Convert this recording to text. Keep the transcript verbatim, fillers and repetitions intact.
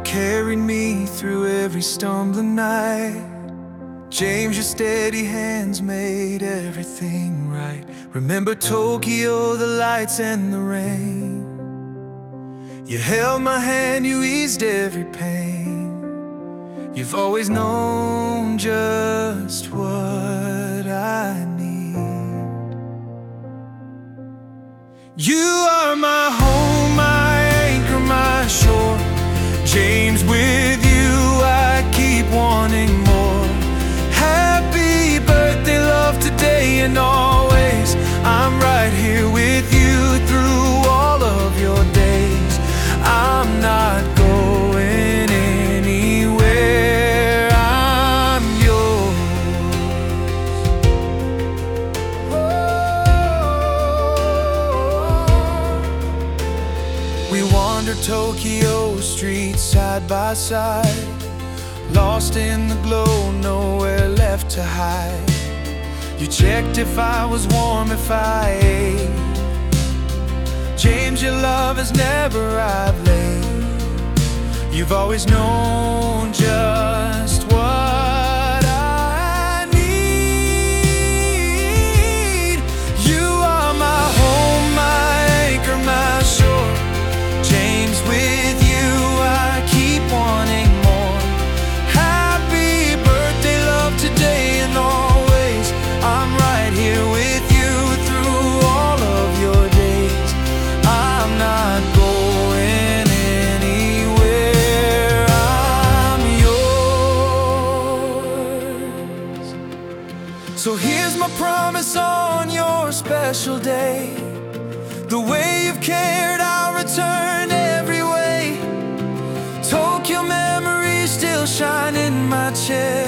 carried me through every stumbling night. James, your steady hands made everything right. Remember Tokyo, the lights and the rain. You held my hand, you eased every pain. You've always known just what I need. You are my home, my anchor, my shore. James, with you I keep wanting more. Happy birthday, love, today and always. I'm right here with you through all of your days. I'm not going anywhere, I'm yours. We wander Tokyo streets side by side, lost in the glow, nowhere left to hide. You checked if I was warm, if I ate. James, your love has never arrived late. You've always known just what I need. You are my home, my anchor, my shore. James, with you I keep wanting more. Happy birthday, love, today and always. I'm right here with you through all of your days. I'm not going anywhere, I'm yours. So here's my promise on your special day. The way you've cared, I'll return every way. Tokyo memories still shine in my chest.